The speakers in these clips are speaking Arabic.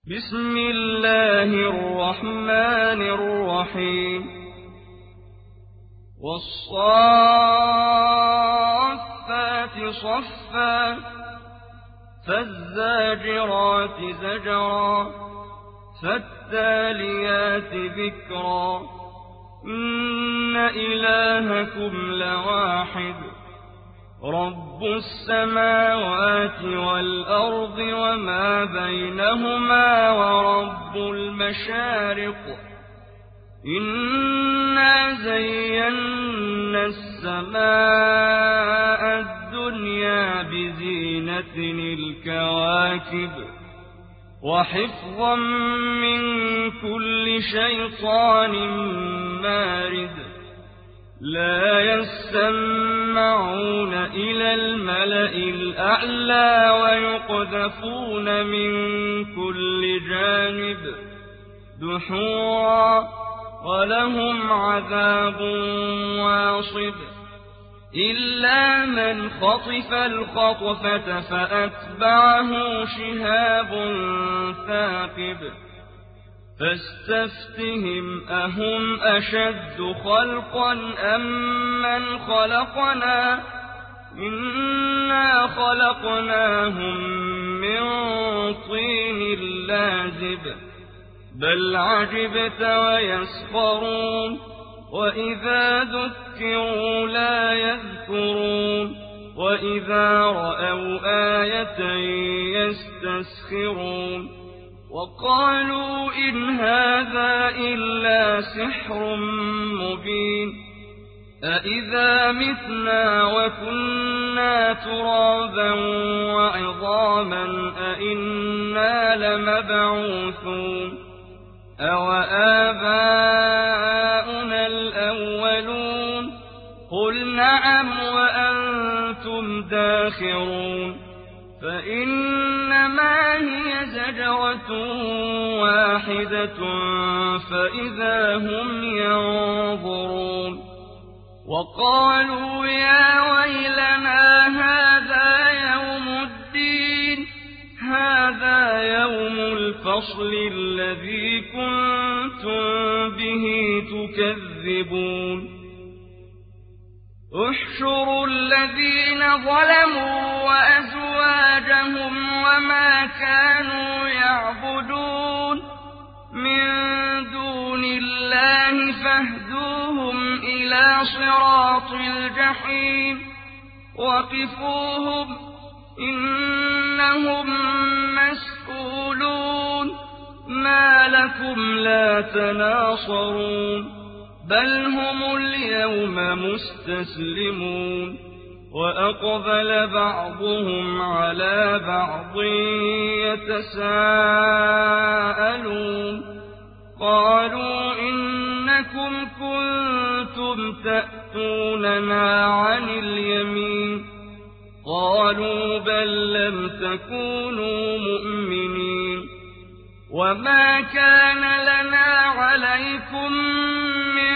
بسم الله الرحمن الرحيم والصافات صفا فالزاجرات زجرا فالتاليات ذكرا إن إلهكم لواحد رب السماوات والأرض وما بينهما ورب المشارق إنا زينا السماء الدنيا بزينة الكواكب وحفظا من كل شيطان مارد لا يسمعون إلى الملأ الأعلى ويقذفون من كل جانب دحورا ولهم عذاب واصب إلا من خطف الخطفة فأتبعه شهاب ثاقب فاستفتهم أهم أشد خلقا أم من خلقنا إنا خلقناهم من طين لازب بل عجبت ويسخرون وإذا ذكروا لا يذكرون وإذا رأوا آية يستسخرون وقالوا إن هذا إلا سحر مبين أإذا متنا وكنا ترابا وعظاما أإنا لمبعوثون أوآباؤنا الأولون قل نعم وأنتم داخرون فإنما هي زجرة واحدة فإذا هم ينظرون وقالوا يا ويلنا هذا يوم الدين هذا يوم الفصل الذي كنتم به تكذبون احشروا الذين ظلموا وأزواجهم وما كانوا يعبدون من دون الله فاهدوهم إلى صراط الجحيم وقفوهم إنهم مسئولون ما لكم لا تناصرون بل هم اليوم مستسلمون وأقبل بعضهم على بعض يتساءلون قالوا إنكم كنتم تأتوننا عن اليمين قالوا بل لم تكونوا مؤمنين وما كان لنا عليكم من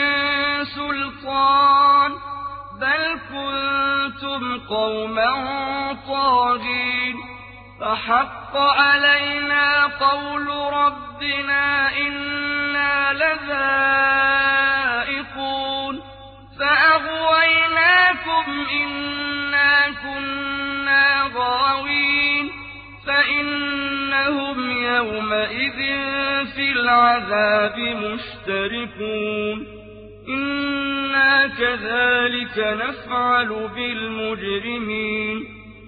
سلطان بل كنتم قوما طاغين فحق علينا قول ربنا إنا لذائقون فأغويناكم إنا كنا غاوين فإنهم يومئذ في العذاب مشتركون إنا كذلك نفعل بالمجرمين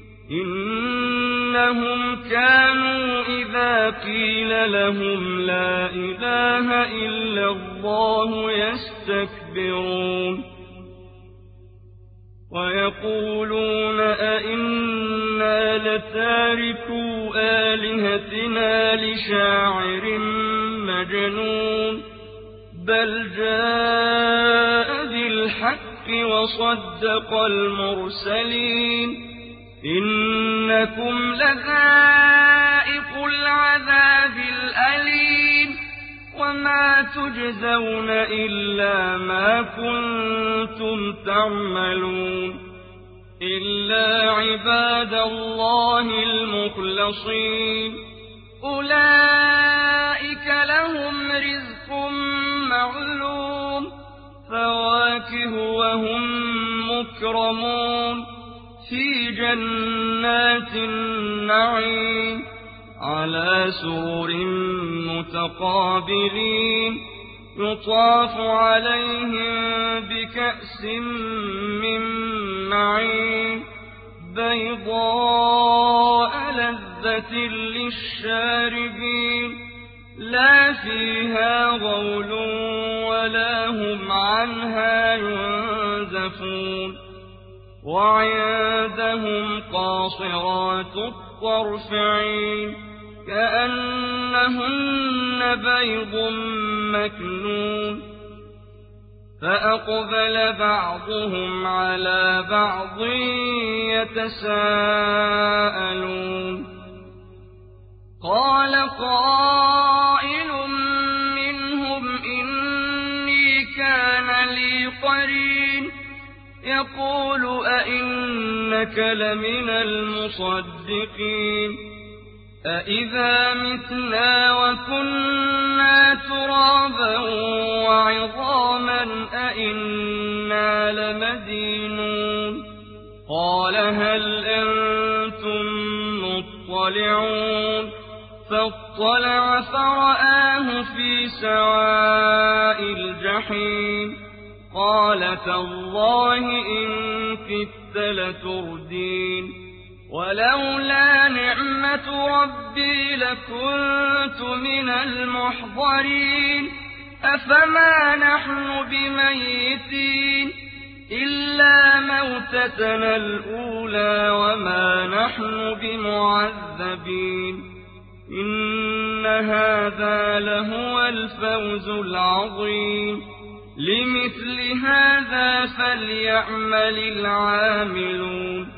إنهم كانوا إذا قيل لهم لا إله إلا الله يستكبرون ويقولون أئنا لتاركو آلهتنا لشاعر مجنون بل جاء بالحق وصدق المرسلين إنكم لذائقو العذاب الأليم وما تجزون إلا ما كنتم تعملون إلا عباد الله المخلصين أولئك مكرمون في جنات النعيم على سرر متقابلين يطاف عليهم بكأس من معين بيضاء لذة للشاربين لا فيها غول ولا هم عنها ينزفون وعندهم قاصرات الطرف عين كأنهن بيض مكنون فأقبل بعضهم على بعض يتساءلون قال قائل منهم إني كان لي قرين يقول أئنك لمن المصدقين أإذا متنا وكنا ترابا وعظاما أإنا لمدينون قال هل أنتم مطلعون فاطلع فرآه في سواء الجحيم قال تالله إن كدت لتردين ولولا نعمة ربي لكنت من المحضرين أفما نحن بميتين إلا موتتنا الأولى وما نحن بمعذبين إن هذا لهو الفوز العظيم لمثل هذا فليعمل العاملون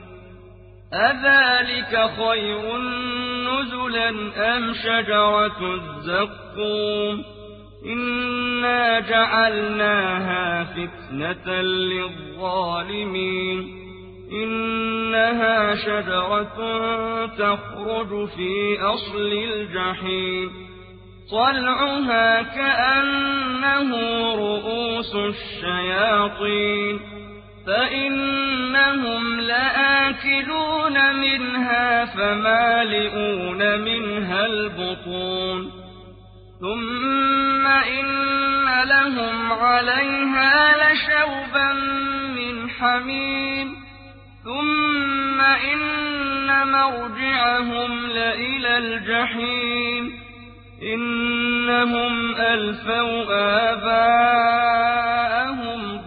أذلك خير نزلا أم شجرة الزقوم إنا جعلناها فتنة للظالمين إنها شجرة تخرج في أصل الجحيم طلعها كأنه رؤوس الشياطين فإنهم لآكلون منها فمالئون منها البطون ثم إن لهم عليها لشوبا من حميم ثم إن مرجعهم لإلى الجحيم إنهم ألفوا آباءهم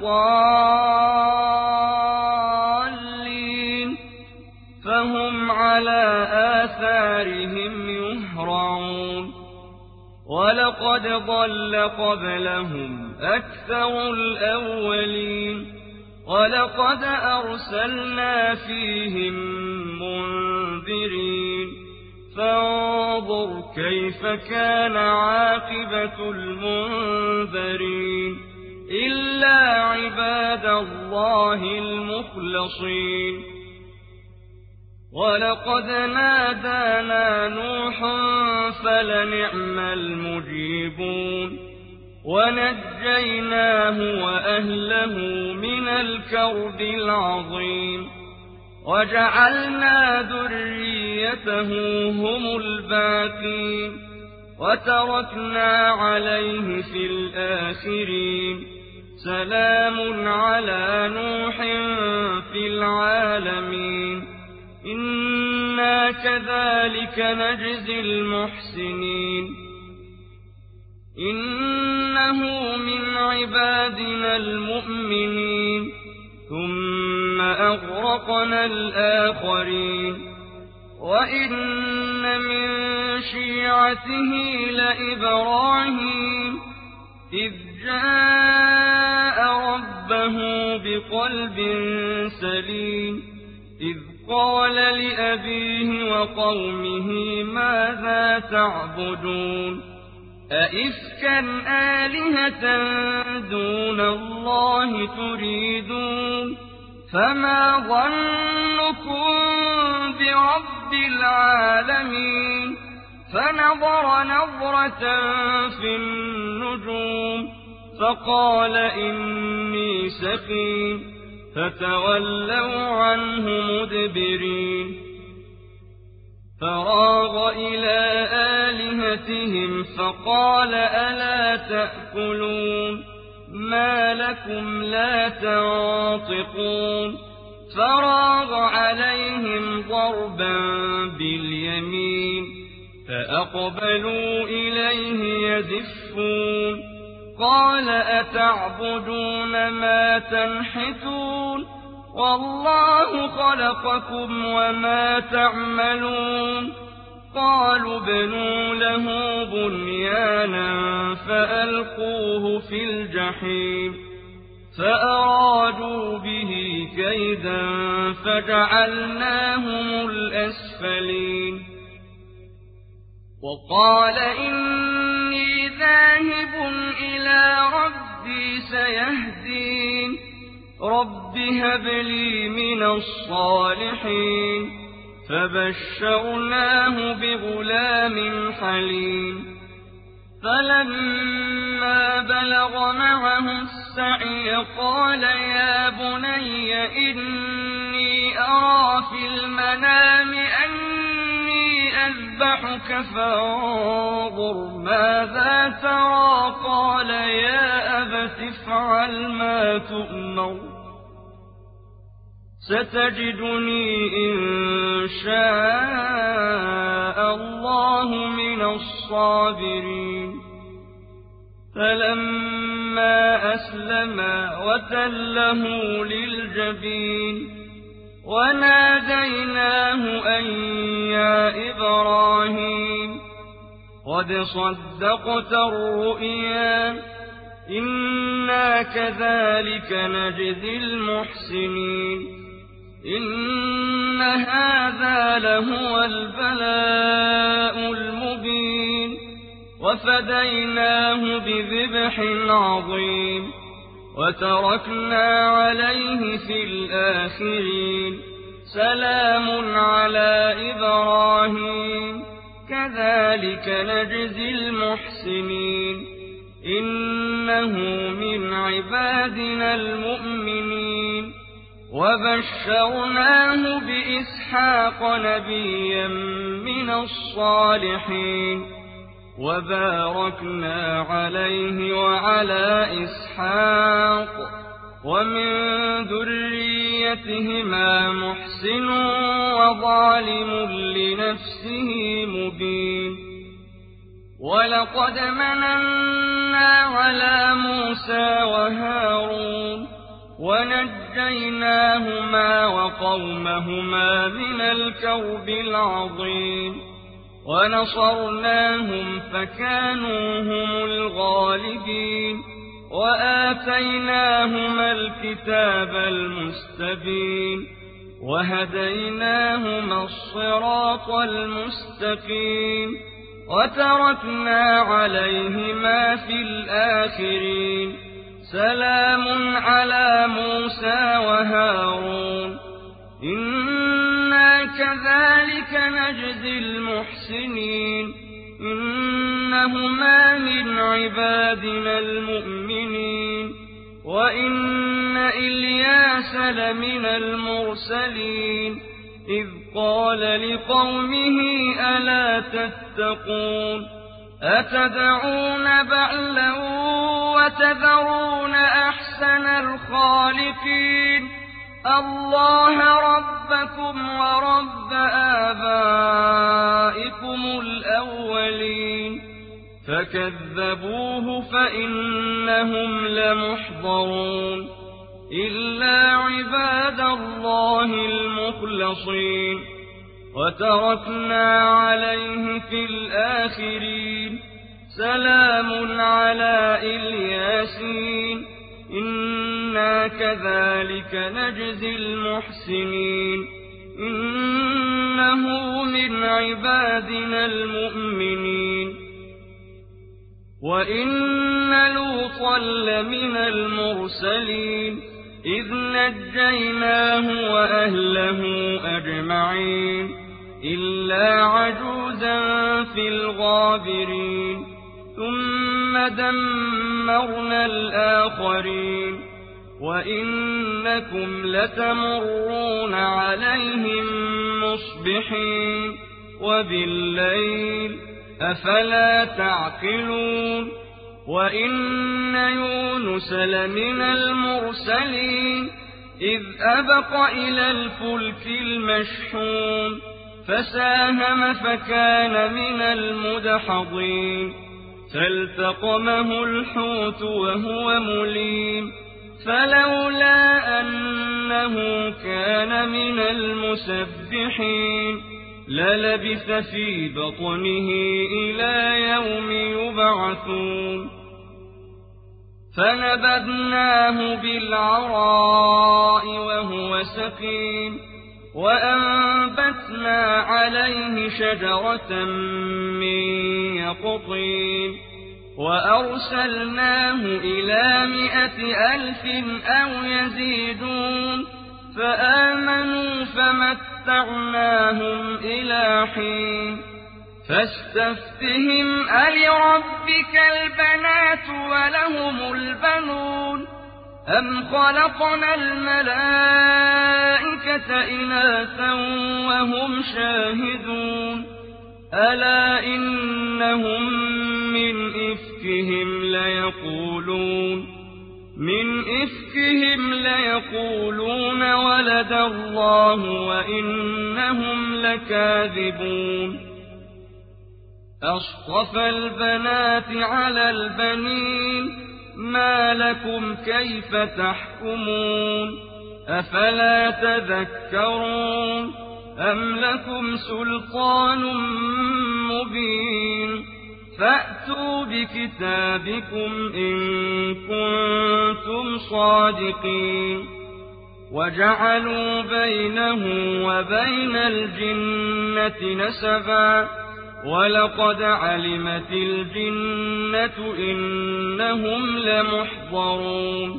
ضالين فهم على آثارهم يهرعون ولقد ضل قبلهم أكثر الأولين ولقد أرسلنا فيهم منذرين فانظر كيف كان عاقبة المنذرين إلا عباد الله المخلصين ولقد نادانا نوح فلنعم المجيبون ونجيناه وأهله من الكرب العظيم وجعلنا ذريته هم الباقين وتركنا عليه في الآخرين سلام على نوح في العالمين إنا كذلك نجزي المحسنين إنه من عبادنا المؤمنين ثم أغرقنا الآخرين وإن من شيعته لإبراهيم إذ جاء ربه بقلب سليم إذ قال لأبيه وقومه ماذا تعبدون أئفكا آلهة دون الله تريدون فما ظنكم برب العالمين فنظر نظرة في النجوم فقال إني سقيم فتولوا عنه مدبرين فراغ إلى آلهتهم فقال ألا تأكلون ما لكم لا تنطقون فراغ عليهم ضربا باليمين فأقبلوا إليه يزفون قال أتعبدون ما تنحتون والله خلقكم وما تعملون قالوا ابنوا له بنيانا فألقوه في الجحيم فأرادوا به كيدا فجعلناهم الأسفلين وقال إني ذاهب إلى ربي سيهدين رب هب لي من الصالحين فبشرناه بغلام حليم فلما بلغ معه السعي قال يا بني إني أرى في المنام أني أذبحك فانظر ماذا ترى قال يا أبت افعل ما تؤمر ستجدني إن شاء الله من الصابرين فلما أسلما وتله للجبين وناديناه أن يا إبراهيم قد صدقت الرؤيا إنا كذلك نجزي المحسنين إن هذا لهو البلاء المبين وفديناه بذبح عظيم وتركنا عليه في الآخرين سلام على إبراهيم كذلك نجزي المحسنين إنه من عبادنا المؤمنين وبشرناه بإسحاق نبيا من الصالحين وباركنا عليه وعلى إسحاق ومن ذريتهما محسن وظالم لنفسه مبين ولقد مننا على موسى وهارون ونجيناهما وقومهما من الكرب العظيم ونصرناهم فكانوا هم الغالبين وآتيناهما الكتاب المستبين وهديناهما الصراط المستقيم وتركنا عليهما في الآخرين سلام على موسى وهارون إنا كذلك نجزي المحسنين إنهما من عبادنا المؤمنين وإن إلياس لمن المرسلين إذ قال لقومه ألا تتقون أتدعون بعلا وتذرون أحسن الخالقين الله ربكم ورب آبائكم الأولين فكذبوه فإنهم لمحضرون إلا عباد الله المخلصين وتركنا عليه في الآخرين سلام على الياسين إنا كذلك نجزي المحسنين إنه من عبادنا المؤمنين وإن لوطا لمن المرسلين إذ نجيناه وأهله أجمعين إلا عجوزا في الغابرين ثم دمرنا الآخرين وإنكم لتمرون عليهم مصبحين وبالليل أفلا تعقلون وإن يونس لمن المرسلين إذ أبق إلى الفلك المشحون فساهم فكان من المدحضين فالتقمه الحوت وهو مليم فلولا أنه كان من المسبحين للبث في بطنه إلى يوم يبعثون فنبذناه بالعراء وهو سقيم وأنبتنا عليه شجرة من يقطين وأرسلناه إلى 100,000 أو يزيدون فآمنوا فمتعناهم إلى حين فاستفتهم ألربك البنات ولهم البنون أم خلقنا الملائكة إناثا وهم شاهدون ألا إنهم من إفكهم ليقولون ولد الله وإنهم لكاذبون أصطفى البنات على البنين ما لكم كيف تحكمون أفلا تذكرون أم لكم سلطان مبين فأتوا بكتابكم إن كنتم صادقين وجعلوا بينه وبين الجنة نسبا ولقد علمت الجنة إنهم لمحضرون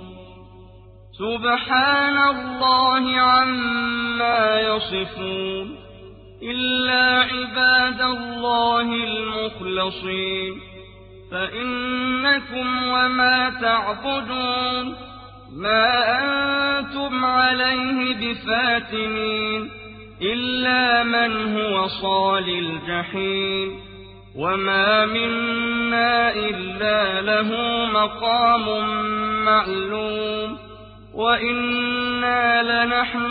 سبحان الله عما يصفون إلا عباد الله المخلصين فإنكم وما تعبدون ما أنتم عليه بفاتنين إلا من هو صال الجحيم وما منا إلا له مقام معلوم وإنا لنحن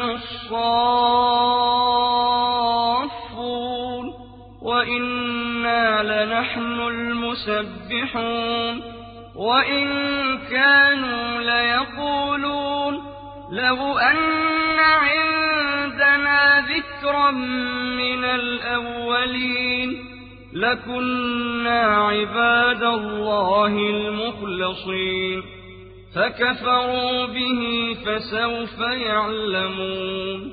الصافون وإنا لنحن المسبحون وإن كانوا ليقولون لو أن عندنا ذكرا من الأولين لكنا عباد الله المخلصين فكفروا به فسوف يعلمون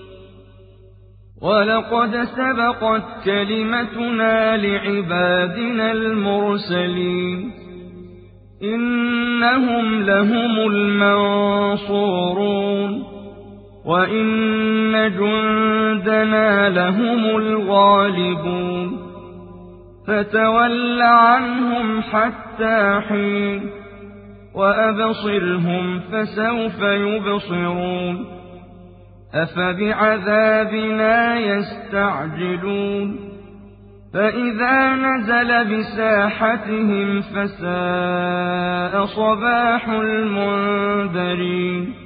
ولقد سبقت كلمتنا لعبادنا المرسلين إنهم لهم المنصورون وإن جندنا لهم الغالبون فتول عنهم حتى حين وأبصرهم فسوف يبصرون أفبعذابنا يستعجلون فإذا نزل بساحتهم فساء صباح المنذرين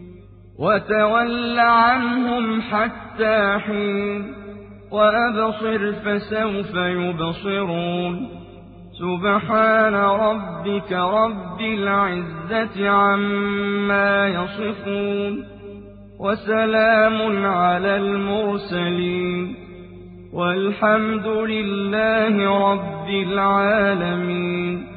وتول عنهم حتى حين وأبصر فسوف يبصرون سبحان ربك رب العزة عما يصفون وسلام على المرسلين والحمد لله رب العالمين